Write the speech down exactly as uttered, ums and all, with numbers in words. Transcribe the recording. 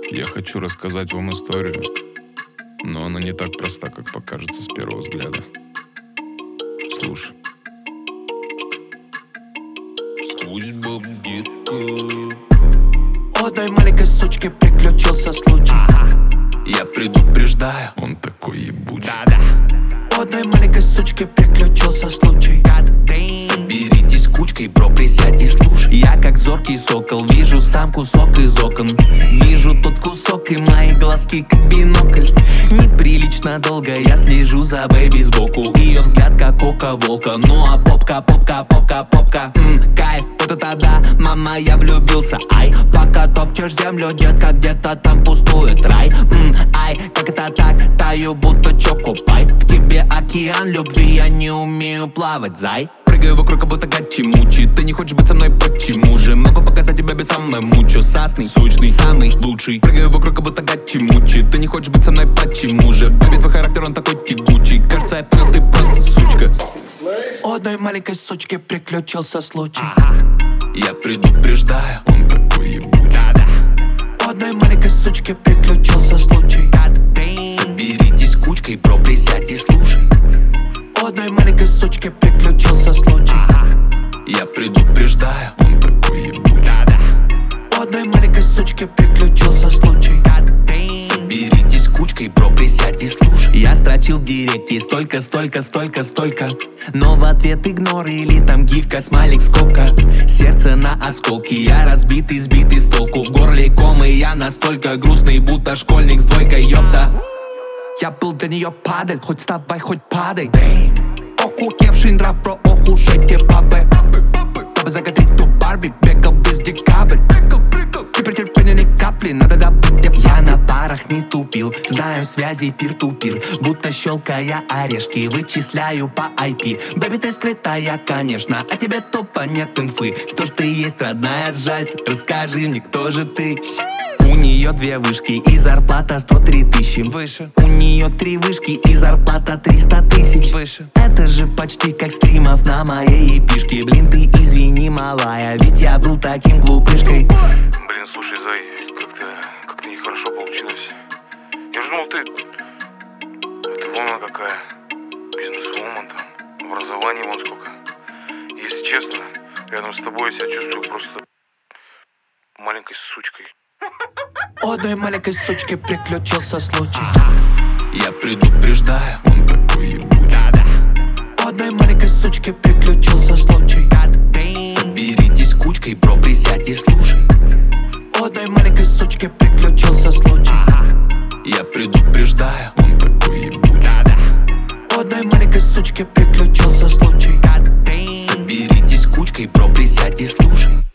Я хочу рассказать вам историю, но она не так проста, как покажется с первого взгляда. Слушай. Судьба где-то. У одной маленькой сучки приключился случай. Я предупреждаю, Он такой ебучий. У одной маленькой сучки приключился случай. соберитесь кучкой, бро, присядь и слушай. Я как зоркий сокол, вижу сам кусок из окон. Вижу тот кусок и мои глазки как бинокль. Неприлично долго я слежу за бэйби сбоку. Ее взгляд как око волка. Ну а попка, попка, попка, попка, м, кайф, вот это да, мама, я влюбился. Ай, пока топчешь землю, детка, где-то там пустует рай. м, Ай, как это так, таю будто чокопай. К тебе океан любви, я не умею плавать, зай. Прыгаю вокруг, как будто гачи-мучи. Ты не хочешь быть со мной, почему же? Могу показать тебе без самой мучу. Сасный, сочный, самый лучший. Прыгаю вокруг, как будто гачи-мучи. Ты не хочешь быть со мной, почему же? Бэби, твой характер, он такой тягучий. Кажется, я понял, ты просто сучка. У одной маленькой сучки приключился случай. Я предупреждаю, Он такой ебучий. У одной маленькой сучки приключился случай. соберитесь кучкой, бро, присядь и слушай. У одной маленькой сучки приключился случай. Я предупреждаю, Он такой ебучий. У одной маленькой сучки приключился случай. соберитесь кучкой, бро, присядь и слушай. Я строчил в директе столько, столько, столько, столько. Но в ответ игнор или там гифка, смайлик, скобка. Сердце на осколки, я разбитый, сбитый с толку. В горле ком, и я настолько грустный, будто школьник с двойкой, ёпта. Я был для нее падаль, хоть вставай, хоть падай. Охуевший нрав, про ох уж эти бабы. Чтобы закатить ту Барби, бегал без декабрь. Теперь терпения ни капли, надо добыть. Я на парах не тупил, знаю связи пир-ту-пир. Будто щелкая орешки, вычисляю по ай пи. Бэби, ты скрытая, конечно, а тебе тупо нет инфы. Кто ж ты есть, родная, сжалься, расскажи мне, кто же ты. У нее две вышки и зарплата сто три тысячи выше. У нее три вышки и зарплата триста тысяч выше. Это же почти как стримов на моей эпишке. Блин, ты извини, малая, ведь я был таким глупышкой. Блин, слушай, Зай, как-то как-то нехорошо получилось. Я же думал, ты... Ты вон она какая. Бизнес-вумен там. Образование вон сколько. Если честно, рядом с тобой я себя чувствую просто маленькой сучкой. У одной маленькой сучки приключился случай. Я предупреждаю, Он такой ебучий. У одной маленькой сучки приключился случай. соберитесь кучкой, бро, присядь и слушай. У одной маленькой сучки приключился случай. Я предупреждаю, Он такой ебучий. У одной маленькой сучки приключился случай. соберитесь кучкой, бро, присядь и слушай.